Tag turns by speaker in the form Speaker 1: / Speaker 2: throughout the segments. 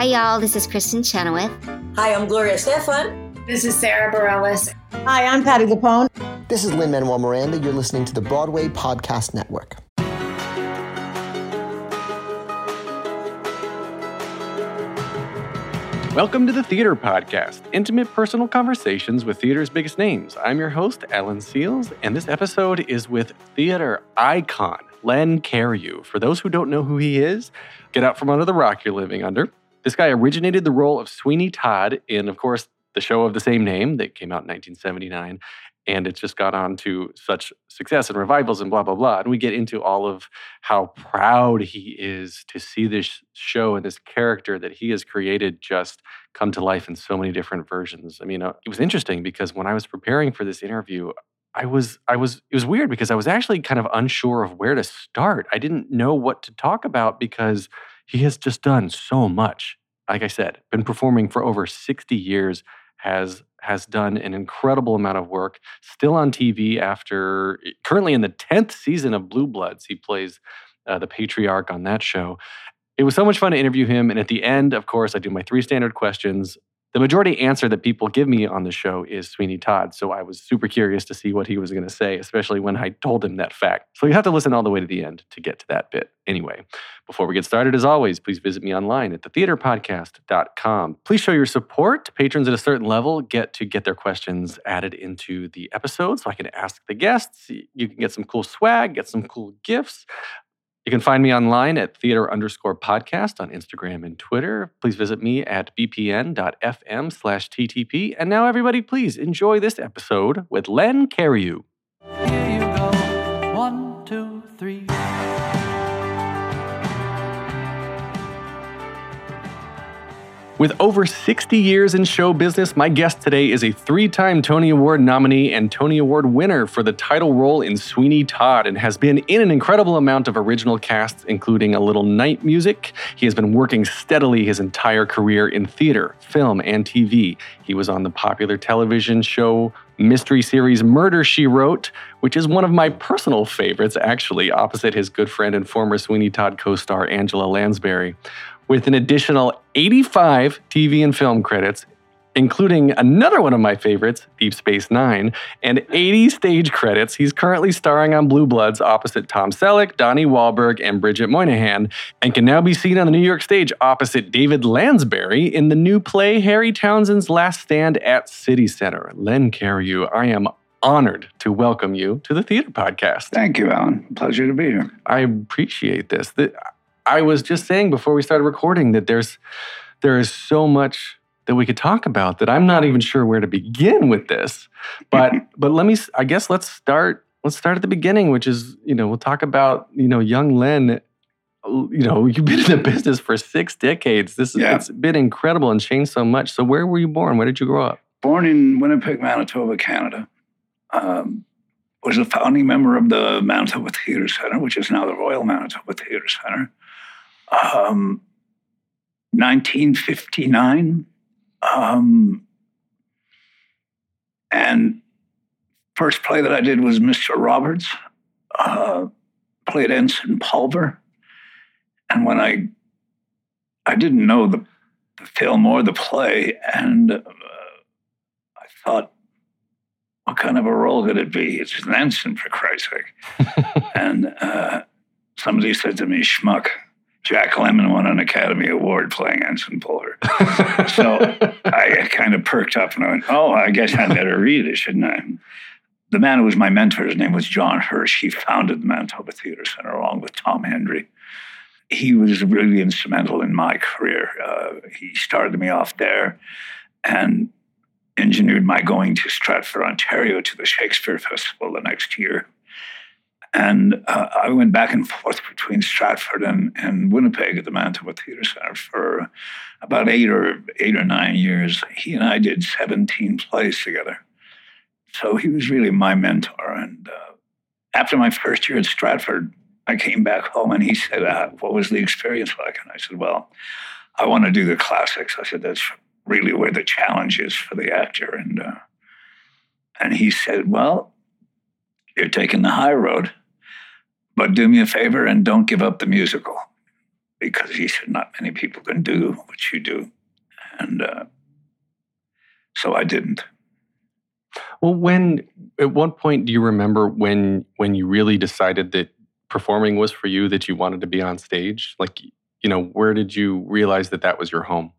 Speaker 1: Hi, y'all. This is Kristen Chenoweth.
Speaker 2: Hi, I'm Gloria Estefan.
Speaker 3: This is Sarah Bareilles.
Speaker 4: Hi, I'm Patti LuPone.
Speaker 5: This is Lin-Manuel Miranda. You're listening to the Broadway Podcast Network.
Speaker 6: Welcome to the Theater Podcast, intimate personal conversations with theater's biggest names. I'm your host, Alan Seals, and this episode is with theater icon Len Cariou. For those who don't know who he is, get out from under the rock you're living under. This guy originated the role of Sweeney Todd in, of course, the show of the same name that came out in 1979. And it's just got on to such success and revivals and blah, blah, blah. And we get into all of how proud he is to see this show and this character that he has created just come to life in so many different versions. I mean, it was interesting because when I was preparing for this interview, it was weird because I was actually kind of unsure of where to start. I didn't know what to talk about because he has just done so much. Like I said, been performing for over 60 years, has done an incredible amount of work, still on TV after, currently in the 10th season of Blue Bloods. He plays the patriarch on that show. It was so much fun to interview him. And at the end, of course, I do my 3 standard questions. The majority answer that people give me on the show is Sweeney Todd. So I was super curious to see what he was going to say, especially when I told him that fact. So you have to listen all the way to the end to get to that bit. Anyway, before we get started, as always, please visit me online at thetheaterpodcast.com. Please show your support. Patrons at a certain level get their questions added into the episode so I can ask the guests. You can get some cool swag, get some cool gifts. You can find me online at theater_podcast on Instagram and Twitter. Please visit me at bpn.fm/TTP. And now, everybody, please enjoy this episode with Len Cariou.
Speaker 7: Here you go. 1, 2, 3.
Speaker 6: With over 60 years in show business, my guest today is a 3-time Tony Award nominee and Tony Award winner for the title role in Sweeney Todd and has been in an incredible amount of original casts, including A Little Night Music. He has been working steadily his entire career in theater, film, and TV. He was on the popular television show mystery series Murder, She Wrote, which is one of my personal favorites, actually, opposite his good friend and former Sweeney Todd co-star Angela Lansbury. With an additional 85 TV and film credits, including another one of my favorites, Deep Space Nine, and 80 stage credits. He's currently starring on Blue Bloods opposite Tom Selleck, Donnie Wahlberg, and Bridget Moynihan, and can now be seen on the New York stage opposite David Lansbury in the new play Harry Townsend's Last Stand at City Center. Len Cariou, I am honored to welcome you to the Theater Podcast.
Speaker 8: Thank you, Alan. Pleasure to be here.
Speaker 6: I appreciate this. I was just saying before we started recording that there is so much that we could talk about that I'm not even sure where to begin with this. But let's start at the beginning, which is, we'll talk about, young Len. You've been in the business for 6 decades. It's been incredible and changed so much. So where were you born? Where did you grow up?
Speaker 8: Born in Winnipeg, Manitoba, Canada. Was a founding member of the Manitoba Theatre Centre, which is now the Royal Manitoba Theatre Centre. 1959. And first play that I did was Mr. Roberts. Played Ensign Pulver. And when I didn't know the film or the play, and I thought, what kind of a role could it be? It's an ensign, for Christ's sake. And somebody said to me, schmuck, Jack Lemmon won an Academy Award playing Ensign Pulver. So I kind of perked up and I went, I guess I better read it, shouldn't I? The man who was my mentor, his name was John Hirsch. He founded the Manitoba Theatre Centre along with Tom Hendry. He was really instrumental in my career. He started me off there and engineered my going to Stratford, Ontario to the Shakespeare Festival the next year. And I went back and forth between Stratford and Winnipeg at the Manitoba Theatre Centre for about 8 or 9 years. He and I did 17 plays together. So he was really my mentor. And after my first year at Stratford, I came back home and he said, what was the experience like? And I said, well, I want to do the classics. I said, that's really where the challenge is for the actor. And he said, well, you're taking the high road, but do me a favor and don't give up the musical. because he said, not many people can do what you do. And so I didn't.
Speaker 6: Well, at what point do you remember when you really decided that performing was for you, that you wanted to be on stage? Like, where did you realize that was your home?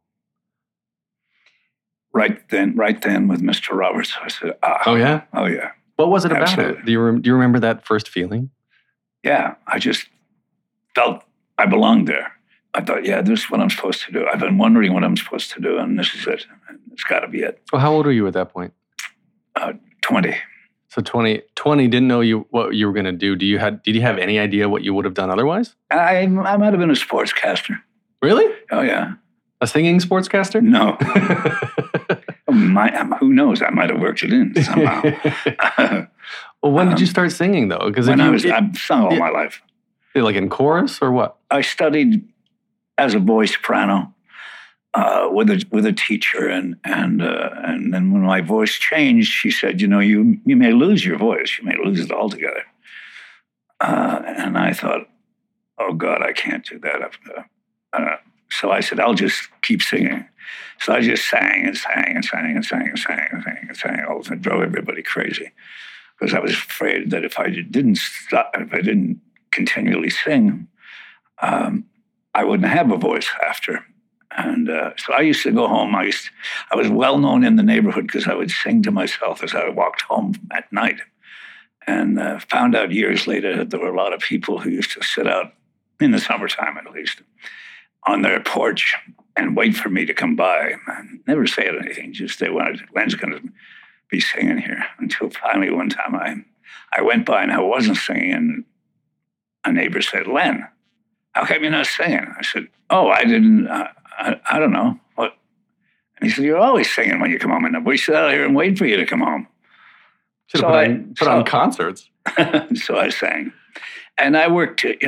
Speaker 6: Right then with Mr. Roberts, I said, oh yeah? Oh yeah. What was it about it? Do you remember that first feeling? Yeah, I just felt I belonged there. I thought, yeah, this is what I'm supposed to do. I've been wondering what I'm supposed to do, and this is it. It's got to be it. Well, how old were you at that point? 20. So 20 didn't know what you were going to do. Did you have any idea what you would have done otherwise? I might have been a sportscaster. Really? Oh, yeah. A singing sportscaster? No. Who knows? I might have worked it in somehow. Well, when did you start singing, though? Because I've sung all my life. Like in chorus or what? I studied as a voice soprano with a teacher, and then when my voice changed, she said, you may lose your voice. You may lose it altogether. And I thought, oh, God, I can't do that. So I said, I'll just keep singing. So I just sang and sang and sang and sang and sang and sang and sang. All of it drove everybody crazy because I was afraid that if I didn't continually sing, I wouldn't have a voice after. And so I used to go home. I was well known in the neighborhood because I would sing to myself as I walked home at night. And found out years later that there were a lot of people who used to sit out, in the summertime at least, on their porch and wait for me to come by. And never say anything, just they wanted, Len's going to be singing here. Until finally one time I went by and I wasn't singing, and a neighbor said, Len, how come you're not singing? I said, oh, I didn't, I don't know. What? And he said, you're always singing when you come home, and we sit out here and wait for you to come home. Should have put on concerts. So I sang. And I worked in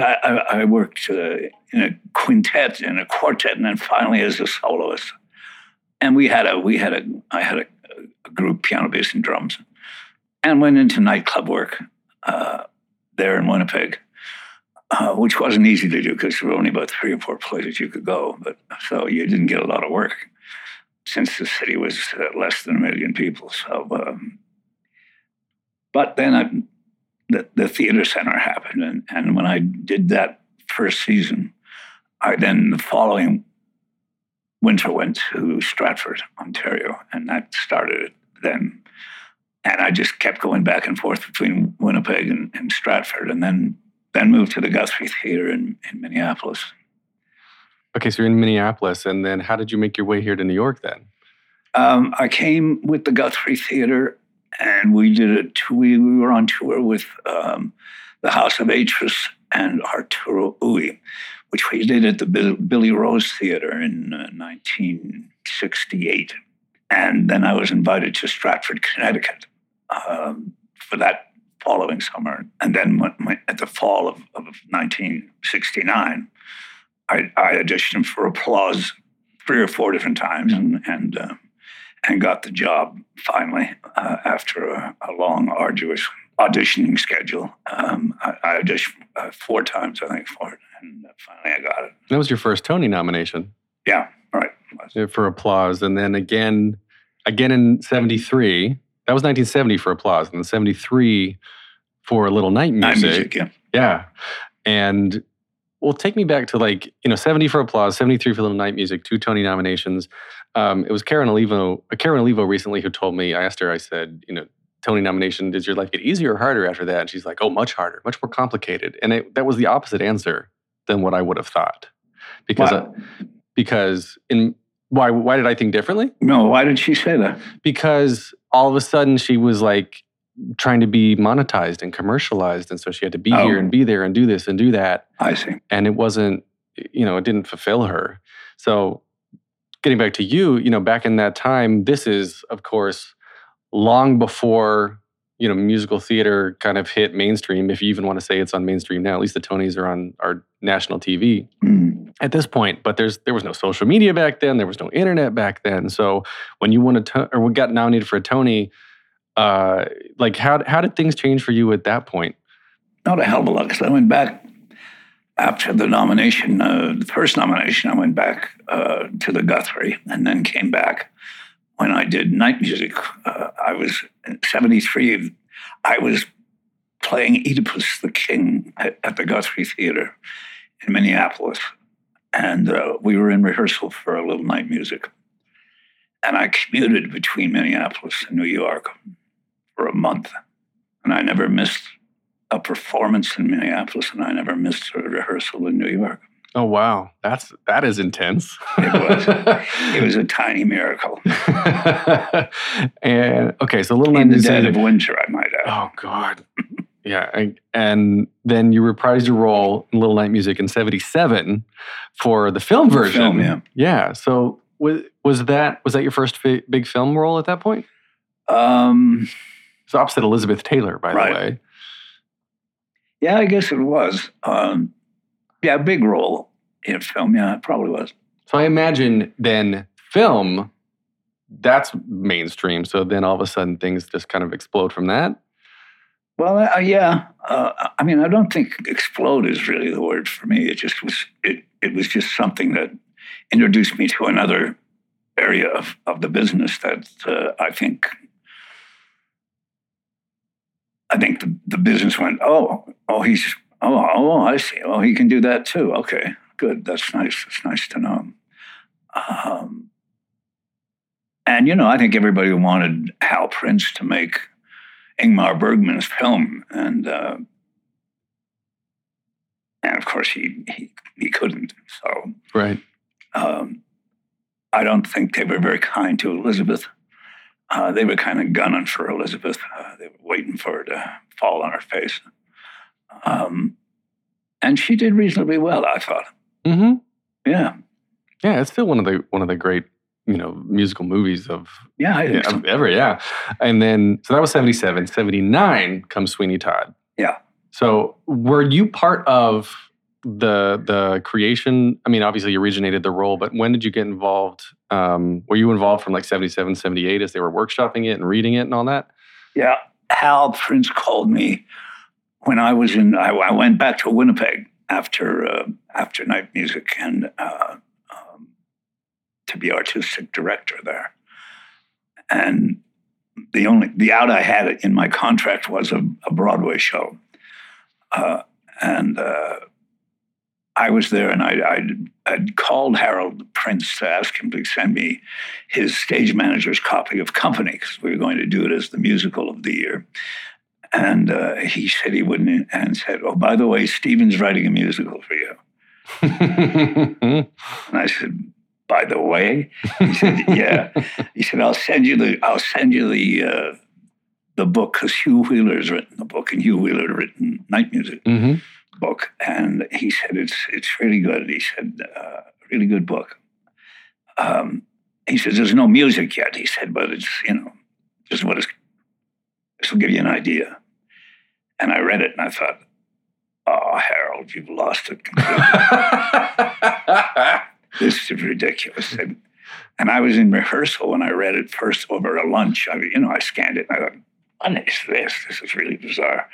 Speaker 6: a quintet, in a quartet, and then finally as a soloist. And I had a group, piano, bass, and drums, and went into nightclub work there in Winnipeg, which wasn't easy to do because there were only about 3 or 4 places you could go. But so you didn't get a lot of work since the city was less than 1 million people. So, but then the theater center happened, and when I did that first season, I then the following winter went to Stratford, Ontario, and that started it then. And I just kept going back and forth between Winnipeg and Stratford, and then moved to the Guthrie Theater in Minneapolis. Okay, so you're in Minneapolis, and then how did you make your way here to New York then? I came with the Guthrie Theater, and we were on tour with the House of Atris and Arturo Ui, which we did at the Billy Rose Theater in 1968. And then I was invited to Stratford, Connecticut for that following summer. And then at the fall of 1969, I auditioned for Applause 3 or 4 different times and got the job finally after a long, arduous auditioning schedule. I auditioned 4 times, I think, for it, and finally I got it. That was your first Tony nomination. Yeah, right. For Applause, and then again in 73. That was 1970 for Applause, and then 73 for A Little Night Music. Night Music, yeah. Yeah, and well, take me back to 70 for Applause, 73 for Little Night Music, 2 Tony nominations. It was Karen Olivo recently who told me, I asked her, I said, Tony nomination, does your life get easier or harder after that? And she's like, oh, much harder, much more complicated. And that was the opposite answer than what I would have thought. Why did I think differently? No, why did she say that? Because all of a sudden she was trying to be monetized and commercialized. And so she had to be here and be there and do this and do that. I see. And it wasn't, it didn't fulfill her. So getting back to you, back in that time, this is, of course, long before, musical theater kind of hit mainstream, if you even want to say it's on mainstream now. At least the Tonys are on our national TV at this point. But there was no social media back then. There was no internet back then. So when you got nominated for a Tony, how did things change for you at that point? Not a hell of a lot, because I went back
Speaker 8: after the nomination, the first nomination, I went back to the Guthrie and then came back when I did night music. I was in 73. I was playing Oedipus the King at the Guthrie Theater in Minneapolis. And we were in rehearsal for a little night music. And I commuted between Minneapolis and New York for a month. And I never missed a performance in Minneapolis, and I never missed a rehearsal in New York.
Speaker 6: Oh, wow. That is intense.
Speaker 8: It was a tiny miracle.
Speaker 6: And okay, so Little Night
Speaker 8: In the
Speaker 6: Music.
Speaker 8: dead of winter, I might add.
Speaker 6: Oh, God. Yeah. And then you reprised your role in Little Night Music in 77 for the film version.
Speaker 8: Film, yeah.
Speaker 6: Yeah. So was that your first big film role at that point? It's opposite Elizabeth Taylor, by the way.
Speaker 8: Yeah, I guess it was. Yeah, big role in film. Yeah, it probably was.
Speaker 6: So I imagine then film, that's mainstream. So then all of a sudden things just kind of explode from that.
Speaker 8: Well, yeah. I mean, I don't think explode is really the word for me. It just was. It was just something that introduced me to another area of the business that I think the business went, I see. Oh, he can do that too. Okay, good. That's nice. It's nice to know. And, I think everybody wanted Hal Prince to make Ingmar Bergman's film. And of course, he couldn't. So,
Speaker 6: right.
Speaker 8: I don't think they were very kind to Elizabeth. They were kind of gunning for Elizabeth. They were waiting for her to fall on her face. And she did reasonably well, I thought.
Speaker 6: Mm-hmm.
Speaker 8: Yeah.
Speaker 6: Yeah, it's still one of the great, musical movies of ever, yeah. And then, so that was 77. 79 comes Sweeney Todd.
Speaker 8: Yeah.
Speaker 6: So were you part of the creation? I mean, obviously you originated the role, but when did you get involved? Were you involved from like 77, 78 as they were workshopping it and reading it and all that?
Speaker 8: Yeah. Hal Prince called me when I was I went back to Winnipeg after night music and to be artistic director there. And the out I had in my contract was a Broadway show. And I was there, and I'd called Harold Prince to ask him to send me his stage manager's copy of Company, because we were going to do it as the musical of the year. And he said he wouldn't, and said, "Oh, by the way, Stephen's writing a musical for you." And I said, "By the way?" He said, "Yeah." He said, "I'll send you the book, because Hugh Wheeler's written the book, and Hugh Wheeler had written Night Music book." And he said, it's really good. He said, really good book. He says, "There's no music yet." He said, "But it's, just what this will give you an idea." And I read it and I thought, "Oh, Harold, you've lost it completely." This is ridiculous. And I was in rehearsal when I read it first over a lunch. I scanned it and I thought, "What is this? This is really bizarre."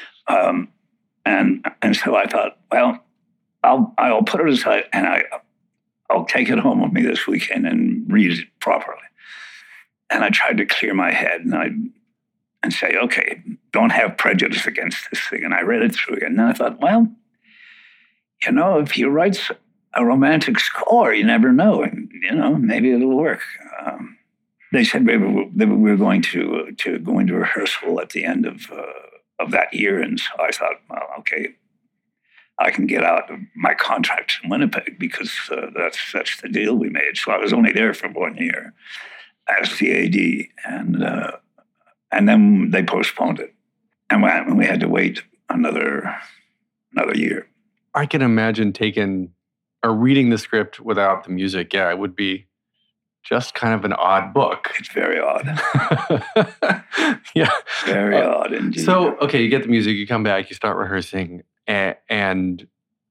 Speaker 8: And so I thought, well, I'll put it aside and I'll take it home with me this weekend and read it properly. And I tried to clear my head and say, okay, don't have prejudice against this thing. And I read it through again. And then I thought, well, if he writes a romantic score, you never know. And, maybe it'll work. They said we were going to go into rehearsal at the end of that year. And so I thought, well, okay, I can get out of my contract in Winnipeg, because that's the deal we made. So I was only there for 1 year as the AD. And then they postponed it. And we had to wait another year.
Speaker 6: I can imagine reading the script without the music. Yeah, it would be just kind of an odd book.
Speaker 8: It's very odd.
Speaker 6: Yeah.
Speaker 8: Very odd indeed.
Speaker 6: So, okay, you get the music, you come back, you start rehearsing, and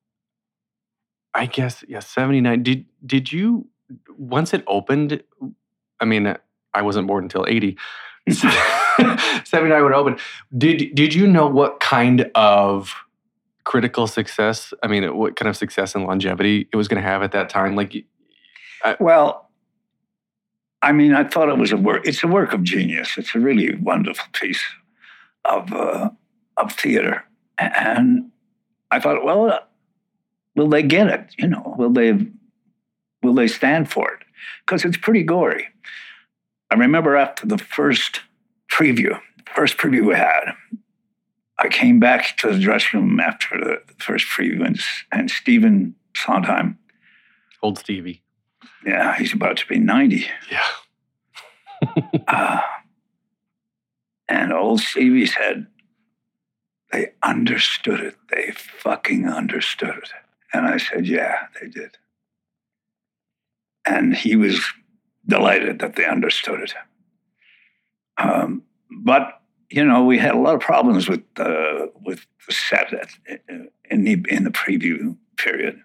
Speaker 6: I guess, 79. Did you, once it opened, I mean, I wasn't born until 80. 79 would open. Did you know what kind of critical success? I mean, what kind of success and longevity it was going to have at that time? Like,
Speaker 8: Well, I mean, I thought it was it's a work of genius. It's a really wonderful piece of theater. And I thought, well, will they get it? You know, will they stand for it? Because it's pretty gory. I remember after the first preview we had, I came back to the dressing room after the first preview, and Stephen Sondheim,
Speaker 6: old Stevie.
Speaker 8: yeah, he's about to be 90.
Speaker 6: Yeah.
Speaker 8: And old Stevie said, they understood it. They fucking understood it. And I said, yeah, they did. And he was delighted that they understood it. But, you know, we had a lot of problems with the set in the preview period.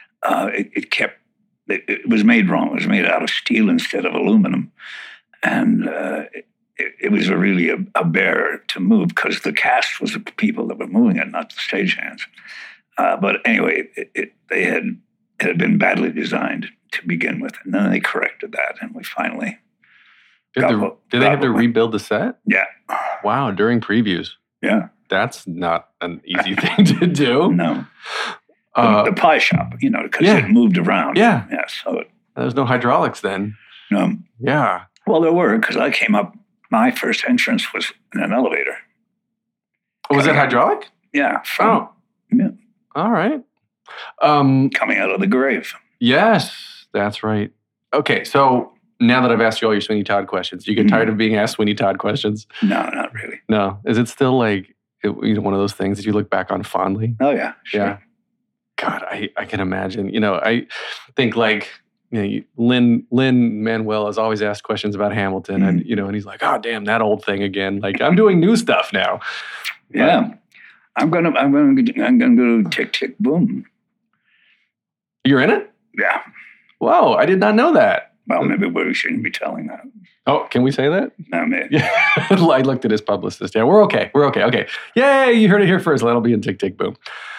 Speaker 8: It was made wrong. It was made out of steel instead of aluminum. And it was really a bear to move because the cast was the people that were moving it, not the stagehands. But anyway, it had been badly designed to begin with. And then they corrected that, and we finally...
Speaker 6: Did they have to rebuild the set?
Speaker 8: Yeah.
Speaker 6: Wow, during previews.
Speaker 8: Yeah.
Speaker 6: That's not an easy thing to do.
Speaker 8: No. The pie shop, you know, because it moved around.
Speaker 6: Yeah.
Speaker 8: Yeah, so...
Speaker 6: There's no hydraulics then.
Speaker 8: No.
Speaker 6: Yeah.
Speaker 8: Well, there were, because I came up, my first entrance was in an elevator.
Speaker 6: Oh, was it hydraulic?
Speaker 8: Yeah.
Speaker 6: Yeah. All right.
Speaker 8: Coming out of the grave.
Speaker 6: Yes, that's right. Okay, so now that I've asked you all your Sweeney Todd questions, you get tired of being asked Sweeney Todd questions?
Speaker 8: No, not really.
Speaker 6: No. Is it still like, one of those things that you look back on fondly?
Speaker 8: Oh, yeah. Sure.
Speaker 6: Yeah. God, I can imagine. You know, I think like, you know, Lin-Manuel has always asked questions about Hamilton, and you know, and he's like, "Oh, damn, that old thing again." Like, I'm doing new stuff now.
Speaker 8: Yeah, I'm gonna go Tick Tick Boom.
Speaker 6: You're in it?
Speaker 8: Yeah.
Speaker 6: Whoa, I did not know that.
Speaker 8: Well, maybe we shouldn't be telling that.
Speaker 6: Oh, can we say that?
Speaker 8: No, maybe.
Speaker 6: Yeah, I looked at his publicist. Yeah, we're okay. Okay. Yay, you heard it here first. That'll be in Tick Tick Boom.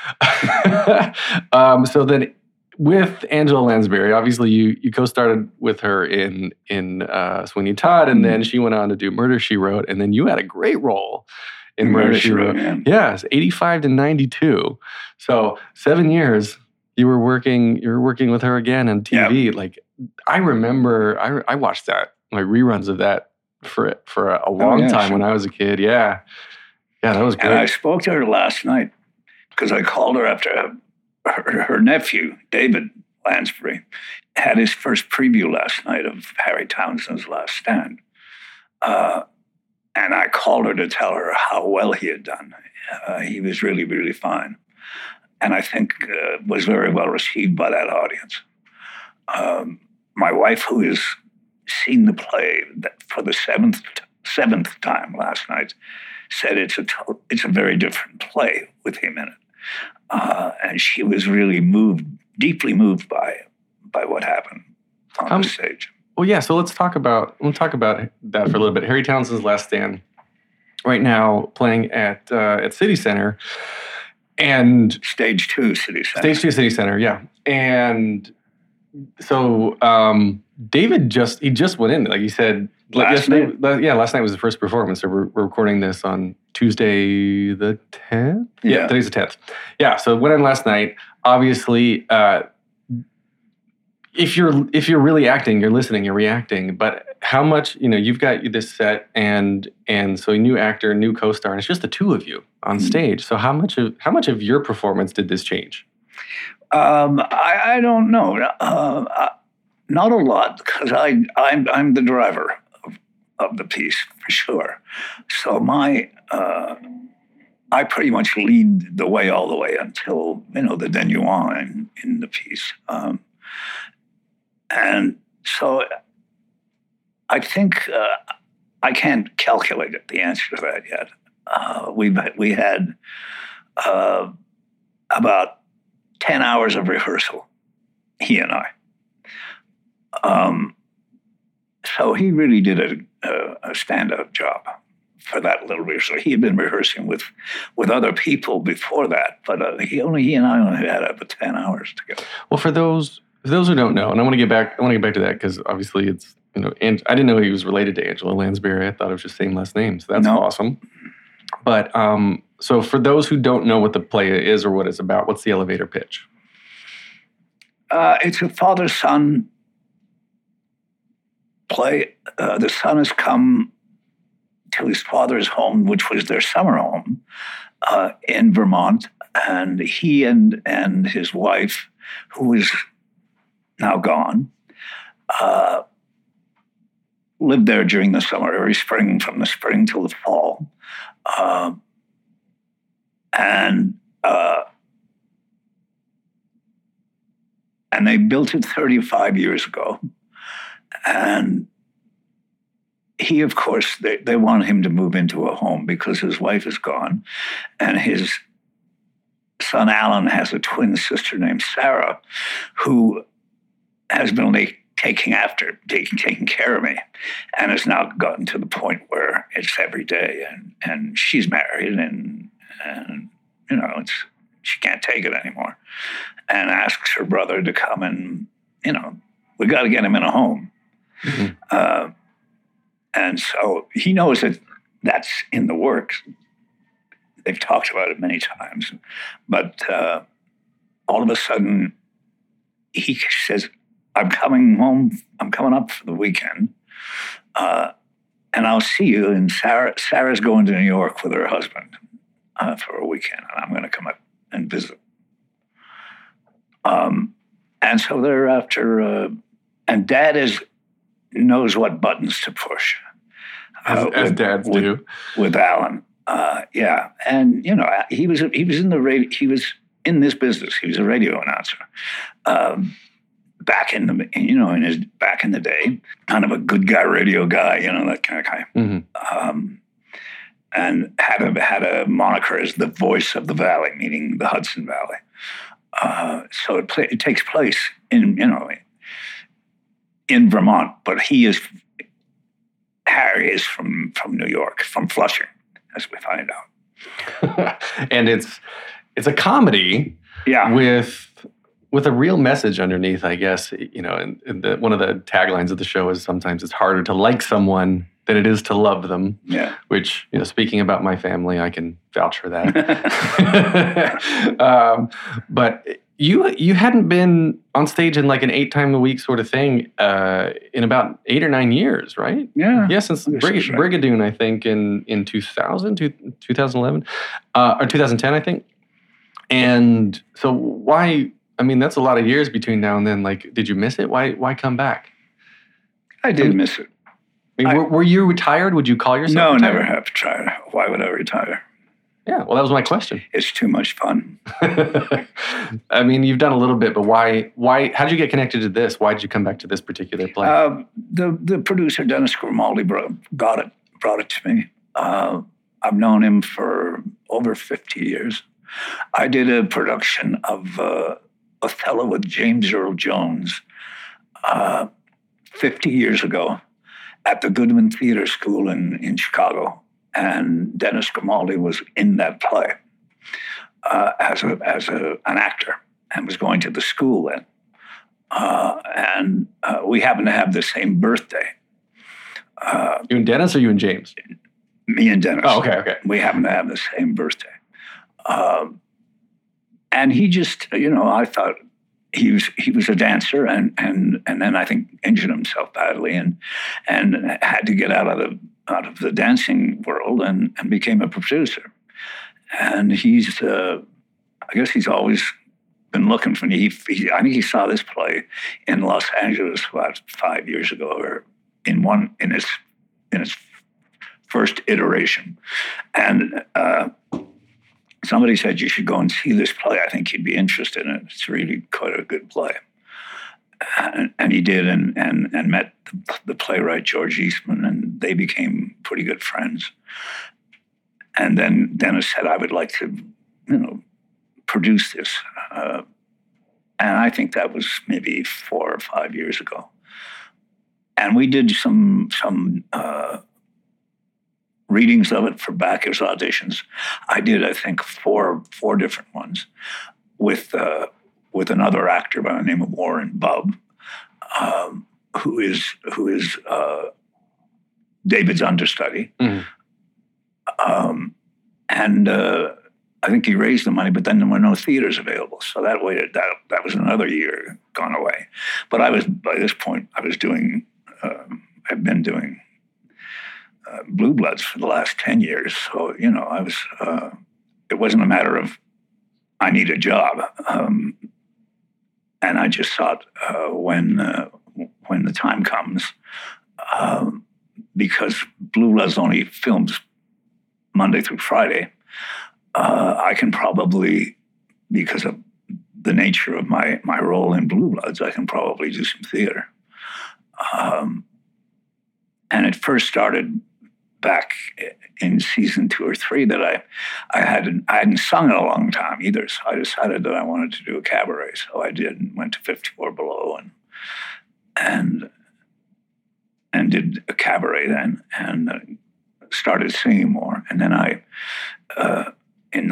Speaker 6: So then, with Angela Lansbury, obviously you co-starred with her in Sweeney Todd, and then she went on to do Murder, She Wrote, and then you had a great role in Murder, She Wrote. Yes, 85 to 92. So 7 years you were working with her again on TV. Yep. Like, I remember I watched that, like reruns of that for a long time when I was a kid. Yeah, that was great.
Speaker 8: And I spoke to her last night because I called her after her nephew, David Lansbury, had his first preview last night of Harry Townsend's Last Stand. And I called her to tell her how well he had done. He was really, really fine. And I think was very well received by that audience. My wife, who has seen the play for the seventh time last night, said it's a very different play with him in it. And she was really deeply moved by what happened on the stage.
Speaker 6: Well, yeah. So we'll talk about that for a little bit. Harry Townsend's Last Stand, right now playing at City Center, and
Speaker 8: Stage 2 City Center.
Speaker 6: Stage 2 City Center, yeah. And so David just went in, like you said. Last night was the first performance. So we're recording this on Tuesday the 10th? Yeah, today's the 10th. Yeah, so it went in last night. Obviously, if you're really acting, you're listening, you're reacting. But how much, you've got this set and so a new actor, new co-star, and it's just the two of you on stage. So how much of your performance did this change?
Speaker 8: I don't know. Not a lot, because I'm the driver of the piece, for sure. So I pretty much lead the way all the way until, the denouement in the piece. And so I think I can't calculate the answer to that yet. We had about 10 hours of rehearsal, he and I. So he really did a standout job, for that little rehearsal. He had been rehearsing with other people before that, but he and I only had about 10 hours together.
Speaker 6: Well, for those who don't know, and I want to get back to that because obviously it's, and I didn't know he was related to Angela Lansbury. I thought it was just same last name. So that's awesome. But so for those who don't know what the play is or what it's about, what's the elevator pitch?
Speaker 8: It's a father-son play. The son has come to his father's home, which was their summer home in Vermont, and he and his wife, who is now gone, lived there during the summer, every spring, from the spring till the fall, and they built it 35 years ago, and he, of course, they want him to move into a home because his wife is gone, and his son Alan has a twin sister named Sarah, who has been taking care of me, and has now gotten to the point where it's every day, and she's married, and she can't take it anymore, and asks her brother to come and we got to get him in a home. Mm-hmm. And so he knows that that's in the works. They've talked about it many times. But all of a sudden, he says, I'm coming home. I'm coming up for the weekend. And I'll see you. And Sarah's going to New York with her husband for a weekend. And I'm going to come up and visit. And so they're after... and Dad knows what buttons to push.
Speaker 6: As dads do.
Speaker 8: With Alan. Yeah. And, he was in the radio. He was in this business. He was a radio announcer. Back in the day, kind of a good guy radio guy, that kind of guy. Mm-hmm. And had a moniker as the voice of the valley, meaning the Hudson Valley. So it takes place in Vermont, but Harry is from New York, from Flushing, as we find out.
Speaker 6: And it's a comedy, with a real message underneath, I guess. And one of the taglines of the show is sometimes it's harder to like someone than it is to love them. Yeah. Which, speaking about my family, I can vouch for that. But you hadn't been on stage in like an 8-time-a-week sort of thing in about 8 or 9 years, right?
Speaker 8: Yeah.
Speaker 6: Yeah, since Brigadoon, I think, in 2011, or 2010, I think. And so why... I mean, that's a lot of years between now and then. Like, did you miss it? Why come back?
Speaker 8: I did miss it.
Speaker 6: I mean, were you retired? Would you call yourself retired?
Speaker 8: No, never have retired. Why would I retire?
Speaker 6: Yeah, well, that was my question.
Speaker 8: It's too much fun.
Speaker 6: I mean, you've done a little bit, but why? How did you get connected to this? Why did you come back to this particular play?
Speaker 8: The producer, Dennis Grimaldi, brought it to me. I've known him for over 50 years. I did a production of Othello with James Earl Jones 50 years ago at the Goodman Theater School in Chicago, and Dennis Grimaldi was in that play as an actor and was going to the school then, and we happened to have the same birthday.
Speaker 6: You and Dennis, or you and James?
Speaker 8: Me and Dennis.
Speaker 6: Oh, okay.
Speaker 8: We happened to have the same birthday. And he just, I thought he was a dancer, and then I think injured himself badly, and had to get out of the dancing world, and became a producer. And he's, I guess he's always been looking for me. I think he saw this play in Los Angeles about 5 years ago, or in its first iteration, and. Somebody said, you should go and see this play. I think you'd be interested in it. It's really quite a good play. And he did, and met the playwright George Eastman, and they became pretty good friends. And then Dennis said, I would like to, produce this. And I think that was maybe 4 or 5 years ago. And we did some readings of it for Bacchus auditions. I did, I think, four different ones with another actor by the name of Warren Bubb, who is David's understudy.
Speaker 6: Mhm.
Speaker 8: And I think he raised the money, but then there were no theaters available. So that was another year gone away. But by this point, I was doing, I've been doing Blue Bloods for the last 10 years. So, I was, it wasn't a matter of, I need a job. And I just thought when the time comes, because Blue Bloods only films Monday through Friday, I can probably, because of the nature of my role in Blue Bloods, I can probably do some theater. And it first started back in season 2 or 3 that I hadn't sung in a long time either. So I decided that I wanted to do a cabaret. So I did, and went to 54 Below and did a cabaret then, and started singing more. And then in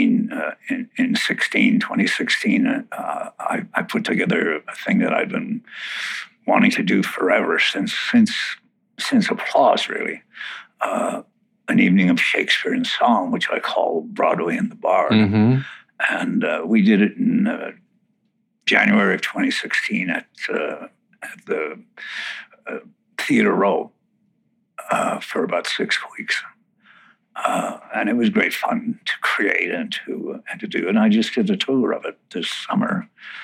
Speaker 8: 2016, I put together a thing that I've been wanting to do forever since Applause, really. An evening of Shakespeare in song, which I call Broadway in the Bar.
Speaker 6: Mhm.
Speaker 8: And we did it in January of 2016 at the Theater Row for about 6 weeks. And it was great fun to create and to do. And I just did a tour of it this summer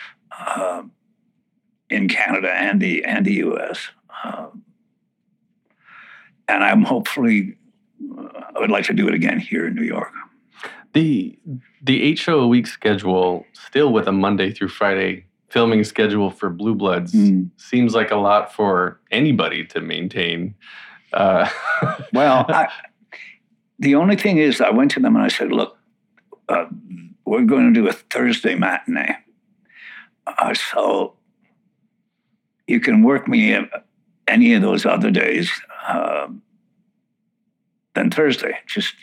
Speaker 8: in Canada and the U.S. And I'm hopefully, I would like to do it again here in New York.
Speaker 6: The 8-show-a-week schedule, still with a Monday through Friday filming schedule for Blue Bloods, seems like a lot for anybody to maintain.
Speaker 8: Well, the only thing is, I went to them and I said, look, we're going to do a Thursday matinee. So you can work me any of those other days than Thursday.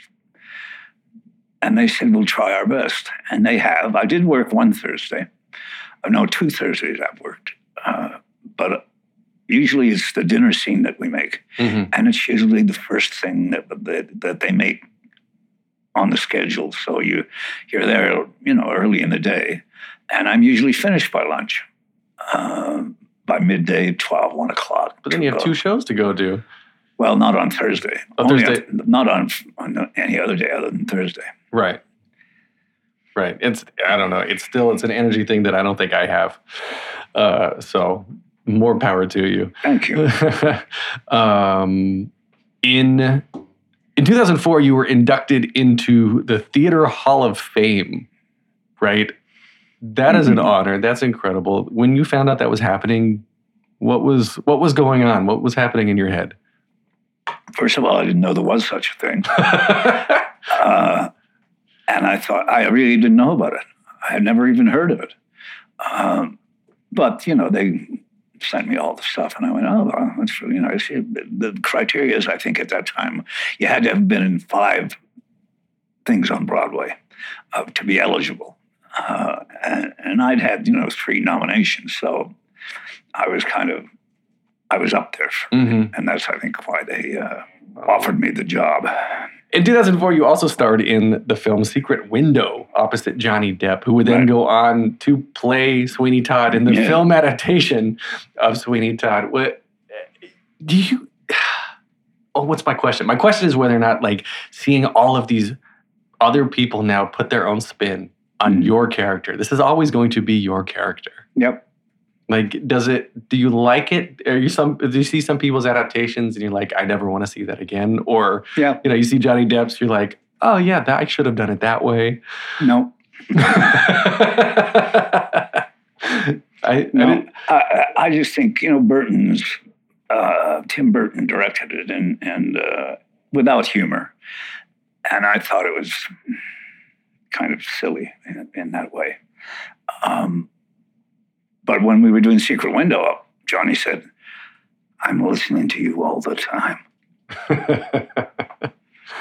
Speaker 8: And they said, we'll try our best. And they have. I did work one Thursday. No, 2 Thursdays I've worked. But usually it's the dinner scene that we make.
Speaker 6: Mhm.
Speaker 8: And it's usually the first thing that they make on the schedule. So you're there, early in the day. And I'm usually finished by lunch, by midday, 12, 1 o'clock.
Speaker 6: But then you have 2 shows to go do.
Speaker 8: Well, not on Thursday.
Speaker 6: Oh,
Speaker 8: Only
Speaker 6: Thursday.
Speaker 8: not on any other day other than Thursday.
Speaker 6: Right. I don't know. It's an energy thing that I don't think I have. So more power to you.
Speaker 8: Thank you.
Speaker 6: In 2004, you were inducted into the Theater Hall of Fame, right? That is an honor. That's incredible. When you found out that was happening, what was going on? What was happening in your head?
Speaker 8: First of all, I didn't know there was such a thing. And I thought, I really didn't know about it. I had never even heard of it. But, they sent me all the stuff, and I went, oh, well, that's really nice. The criteria is, I think at that time, you had to have been in 5 things on Broadway to be eligible. And I'd had, 3 nominations, so I was up there. And that's, I think, why they offered me the job.
Speaker 6: In 2004, you also starred in the film Secret Window opposite Johnny Depp, who would then go on to play Sweeney Todd in the film adaptation of Sweeney Todd. What's my question? My question is whether or not, seeing all of these other people now put their own spin on your character. This is always going to be your character.
Speaker 8: Yep.
Speaker 6: Do you like it? Do you see some people's adaptations and you're like, I never want to see that again? Or, you see Johnny Depp's, you're like, oh yeah, I should have done it that way.
Speaker 8: No. I just think, Burton's, Tim Burton directed it and without humor. And I thought it was kind of silly in that way. But when we were doing Secret Window, Johnny said, I'm listening to you all the time.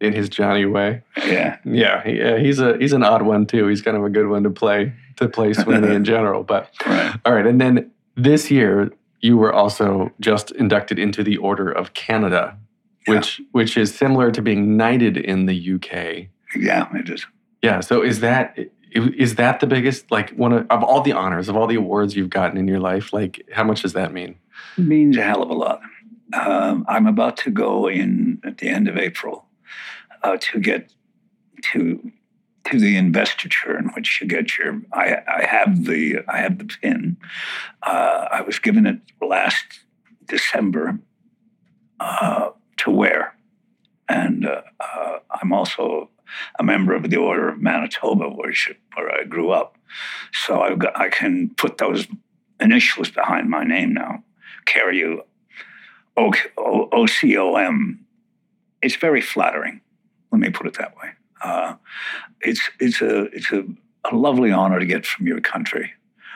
Speaker 6: in his Johnny way.
Speaker 8: Yeah.
Speaker 6: Yeah, he's an odd one too. He's kind of a good one to play Sweeney in general. But
Speaker 8: Right.
Speaker 6: all right, and then this year you were also just inducted into the Order of Canada, which is similar to being knighted in the UK.
Speaker 8: Yeah, it is.
Speaker 6: Yeah. So is that the biggest, like, one of all the honors, of all the awards you've gotten in your life? Like, how much does that mean?
Speaker 8: It means a hell of a lot. I'm about to go in at the end of April to get to the investiture, in which you get your. I have the pin. I was given it last December to wear, and I'm also a member of the Order of Manitoba, where I grew up. So I can put those initials behind my name now. Caryu, OCOM. It's very flattering. Let me put it that way. It's a lovely honor to get from your country.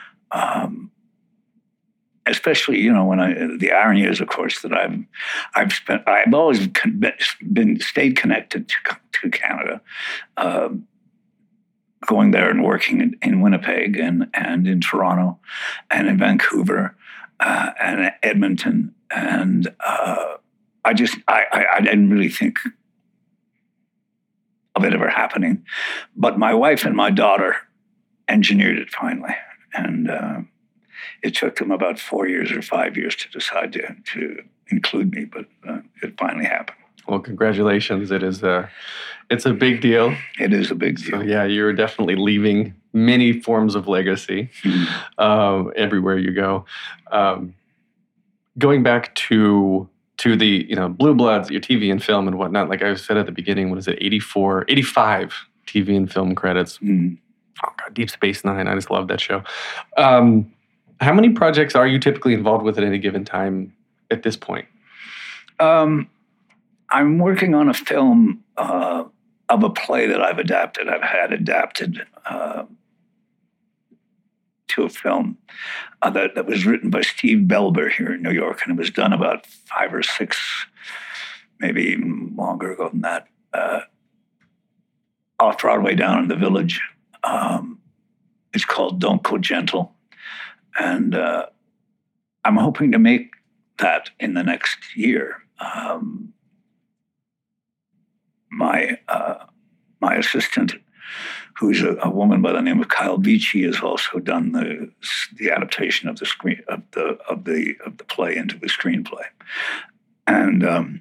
Speaker 8: Especially, when the irony is, of course, that I've always stayed connected to Canada, going there and working in Winnipeg and in Toronto and in Vancouver and Edmonton, and I didn't really think of it ever happening, but my wife and my daughter engineered it finally, and it took them about 4 years or 5 years to decide to include me, but it finally happened.
Speaker 6: Well, congratulations! It's a big deal.
Speaker 8: It is a big deal.
Speaker 6: So, yeah, you're definitely leaving many forms of legacy everywhere you go. Going back to the Blue Bloods, your TV and film and whatnot. Like I said at the beginning, what is it? 85 TV and film credits.
Speaker 8: Mm.
Speaker 6: Oh God, Deep Space Nine. I just love that show. How many projects are you typically involved with at any given time at this point?
Speaker 8: I'm working on a film of a play that I've had adapted to a film that was written by Steve Belber here in New York, and it was done about 5 or 6, maybe even longer ago than that, off Broadway down in the Village. It's called Don't Go Gentle, and I'm hoping to make that in the next year. My assistant, who's a woman by the name of Kyle Beachy, has also done the adaptation of the screen of the play into the screenplay, and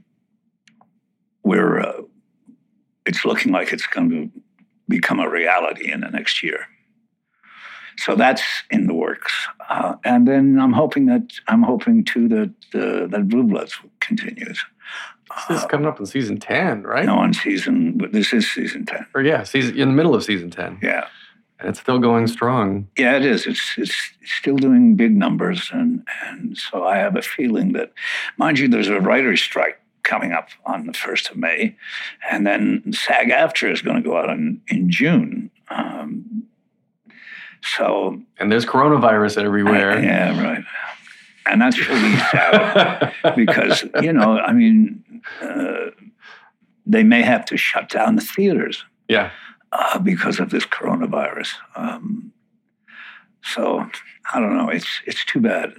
Speaker 8: it's looking like it's going to become a reality in the next year. So that's in the works, and then I'm hoping too that Blue Bloods continues.
Speaker 6: This is coming up in season 10, right?
Speaker 8: No, this is season 10.
Speaker 6: Or yeah, in the middle of season 10.
Speaker 8: Yeah.
Speaker 6: And it's still going strong.
Speaker 8: Yeah, it is. It's still doing big numbers. And so I have a feeling that, mind you, there's a writer's strike coming up on the 1st of May. And then SAG-AFTRA is going to go out in June.
Speaker 6: And there's coronavirus everywhere.
Speaker 8: Yeah, right. And that's really sad because, they may have to shut down the theaters.
Speaker 6: Yeah.
Speaker 8: Because of this coronavirus. So I don't know. It's too bad.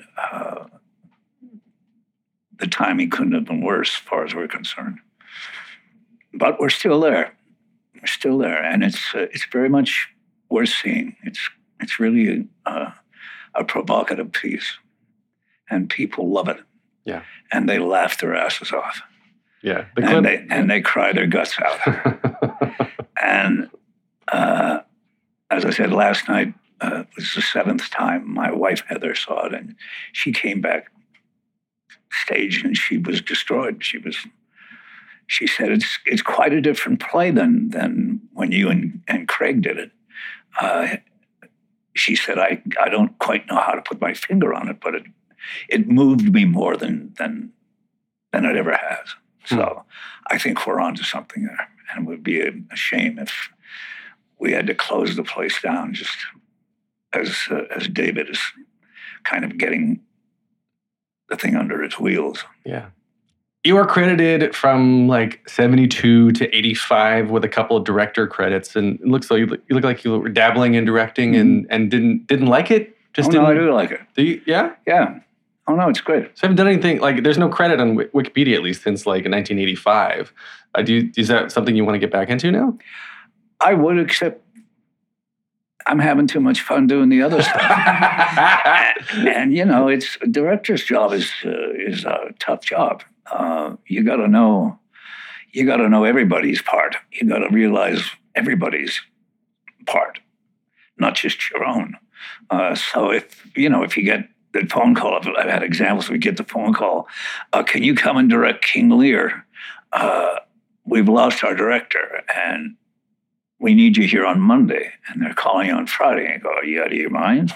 Speaker 8: The timing couldn't have been worse as far as we're concerned. But we're still there. We're still there, and it's very much worth seeing. It's really a provocative piece, and people love it.
Speaker 6: Yeah.
Speaker 8: And they laugh their asses off.
Speaker 6: Yeah.
Speaker 8: And they cry their guts out. And as I said last night, it was the 7th time my wife Heather saw it, and she came back stage and she was destroyed. She said it's quite a different play than when you and Craig did it. She said I don't quite know how to put my finger on it, but it moved me more than it ever has. So I think we're onto something there, and it would be a shame if we had to close the place down just as David is kind of getting the thing under its wheels.
Speaker 6: Yeah. You are credited from like 72 to 85 with a couple of director credits, and it looks like you look like you were dabbling in directing and didn't like it. Just
Speaker 8: no, I
Speaker 6: didn't.
Speaker 8: do like it.
Speaker 6: Do you? Yeah.
Speaker 8: Yeah. Oh no, it's great.
Speaker 6: So I haven't done anything like. There's no credit on Wikipedia at least since like 1985. Is that something you want to get back into now?
Speaker 8: I would, except I'm having too much fun doing the other stuff. and it's a director's job is a tough job. You got to know everybody's part. You got to realize everybody's part, not just your own. So if you get the phone call, I've had examples. We get the phone call, can you come and direct King Lear? We've lost our director, and we need you here on Monday. And they're calling you on Friday. I go, are you out of your mind?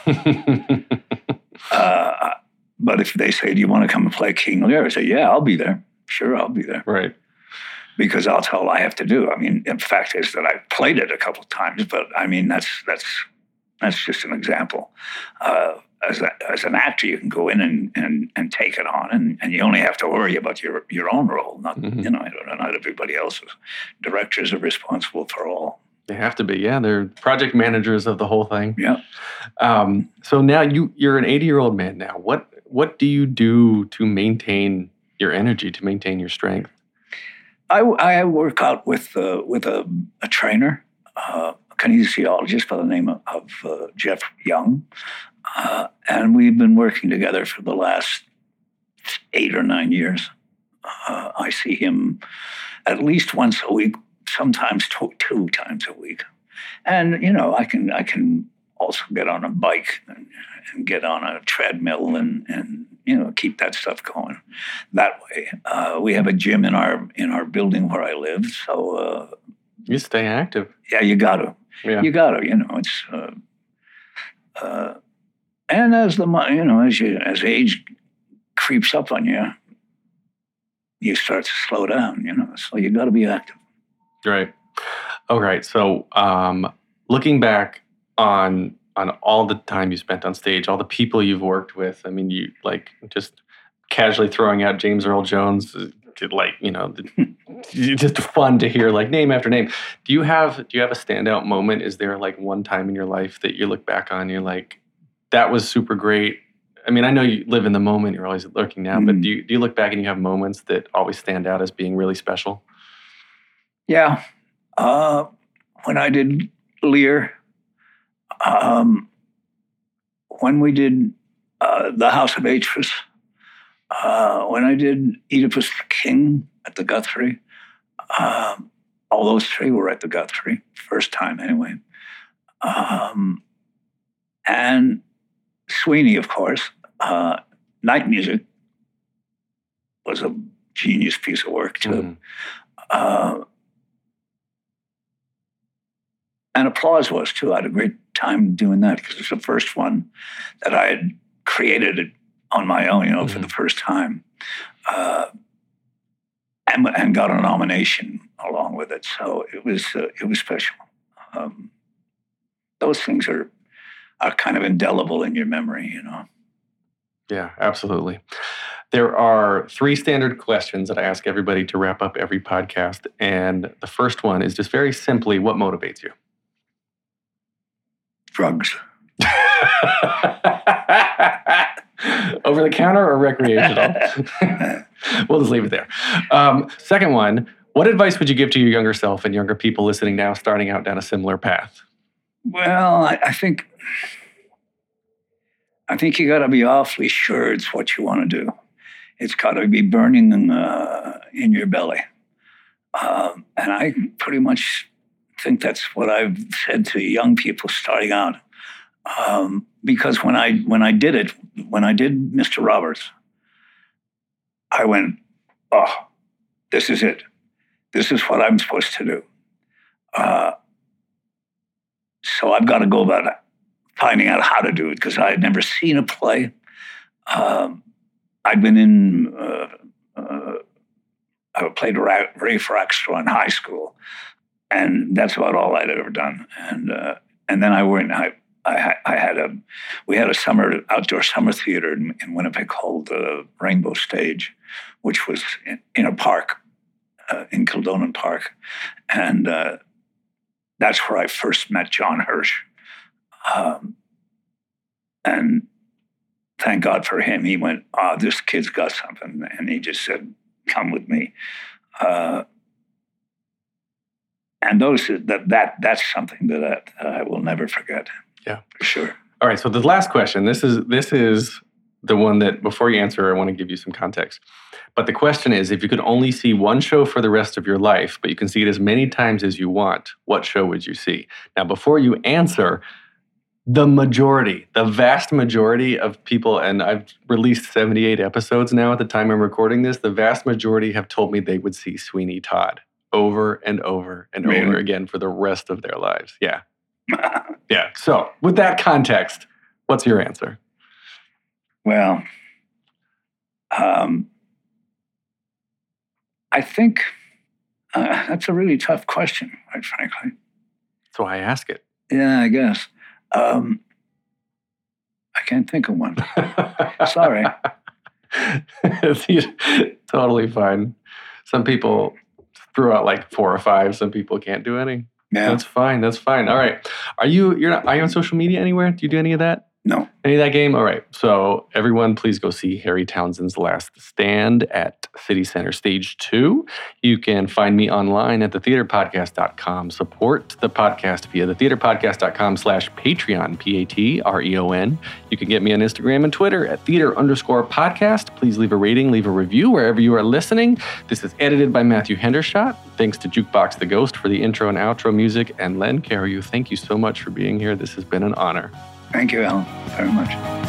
Speaker 8: But if they say, do you want to come and play King Lear? I say, yeah, I'll be there. Sure, I'll be there.
Speaker 6: Right.
Speaker 8: Because that's all I have to do. I mean, the fact is that I've played it a couple of times, but I mean, that's just an example. As an actor, you can go in and take it on, and you only have to worry about your own role, not not everybody else's. Directors are responsible for all.
Speaker 6: They have to be, yeah. They're project managers of the whole thing.
Speaker 8: Yeah.
Speaker 6: So now you're an 80-year-old man now. What do you do to maintain your energy, to maintain your strength?
Speaker 8: I work out with a trainer, a kinesiologist by the name of Jeff Young, and we've been working together for the last 8 or 9 years. I see him at least once a week, sometimes two times a week, and I can also get on a bike and get on a treadmill and keep that stuff going that way. We have a gym in our building where I live, so
Speaker 6: you stay active.
Speaker 8: Yeah, you got to.
Speaker 6: Yeah.
Speaker 8: You got to. It's and as age creeps up on you, you start to slow down. So you got to be active.
Speaker 6: Right. All right. So, looking back on all the time you spent on stage, all the people you've worked with, I mean, you like just casually throwing out James Earl Jones, just fun to hear like name after name. Do you have a standout moment? Is there like one time in your life that you look back on and you're like, that was super great? I mean, I know you live in the moment, you're always looking now, but do you look back and you have moments that always stand out as being really special?
Speaker 8: Yeah. When I did Lear, when we did The House of Atreus, when I did Oedipus the King at the Guthrie, all those three were at the Guthrie, first time anyway. And Sweeney, of course, Night Music was a genius piece of work too. And Applause was too. I had a great time doing that because it's the first one that I had created on my own, for the first time, and got a nomination along with it. So it was special. Those things are kind of indelible in your memory,
Speaker 6: Yeah, absolutely. There are 3 standard questions that I ask everybody to wrap up every podcast, and the first one is just very simply, what motivates you?
Speaker 8: Drugs.
Speaker 6: Over the counter or recreational? We'll just leave it there. Second one, what advice would you give to your younger self and younger people listening now, starting out down a similar path?
Speaker 8: Well, I think you got to be awfully sure it's what you want to do. It's got to be burning in your belly. And I pretty much think that's what I've said to young people starting out. Because when I did Mr. Roberts, I went, oh, this is it. This is what I'm supposed to do. So I've got to go about finding out how to do it because I had never seen a play. I'd been in, I played Rafe Rackstraw in high school, and that's about all I'd ever done. And then I we had a outdoor summer theater in Winnipeg called the Rainbow Stage, which was in a park, in Kildonan Park. And that's where I first met John Hirsch. And thank God for him. He went, this kid's got something. And he just said, come with me. And that's something that I will never forget.
Speaker 6: Yeah,
Speaker 8: for sure.
Speaker 6: All right. So the last question. This is the one that before you answer, I want to give you some context. But the question is, if you could only see one show for the rest of your life, but you can see it as many times as you want, what show would you see? Now, before you answer, the vast majority of people, and I've released 78 episodes now at the time I'm recording this, the vast majority have told me they would see Sweeney Todd over and over and over again for the rest of their lives. Yeah. Yeah. So with that context, what's your answer?
Speaker 8: Well, I think that's a really tough question, quite frankly.
Speaker 6: That's why I ask it.
Speaker 8: Yeah, I guess. I can't think of one. Sorry.
Speaker 6: Totally fine. Some people threw out like 4 or 5. Some people can't do any.
Speaker 8: Yeah.
Speaker 6: That's fine. All right. Are you on social media anywhere? Do you do any of that?
Speaker 8: No.
Speaker 6: Any of that game? All right. So everyone, please go see Harry Townsend's Last Stand at City Center Stage 2. You can find me online at thetheaterpodcast.com. Support the podcast via thetheaterpodcast.com/Patreon, Patreon. You can get me on Instagram and Twitter at theater_podcast. Please leave a rating, leave a review wherever you are listening. This is edited by Matthew Hendershot. Thanks to Jukebox the Ghost for the intro and outro music. And Len Cariou, thank you so much for being here. This has been an honor.
Speaker 8: Thank you, Alan, very much.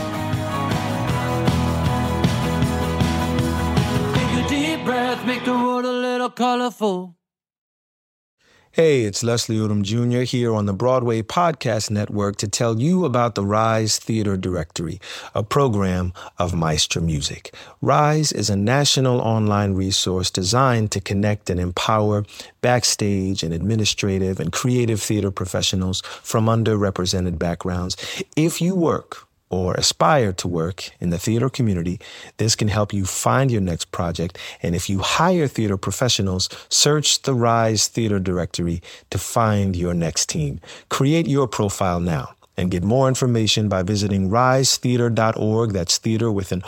Speaker 7: Take a deep breath, make the world a little colorful.
Speaker 3: Hey, it's Leslie Odom Jr. here on the Broadway Podcast Network to tell you about the Rise Theater Directory, a program of Maestro Music. Rise is a national online resource designed to connect and empower backstage and administrative and creative theater professionals from underrepresented backgrounds. If you work or aspire to work in the theater community, this can help you find your next project. And if you hire theater professionals, search the Rise Theater Directory to find your next team. Create your profile now and get more information by visiting risetheater.org. That's theater with an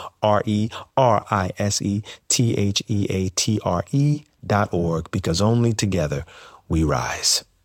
Speaker 3: RERISETHEATRE.org, because only together we rise.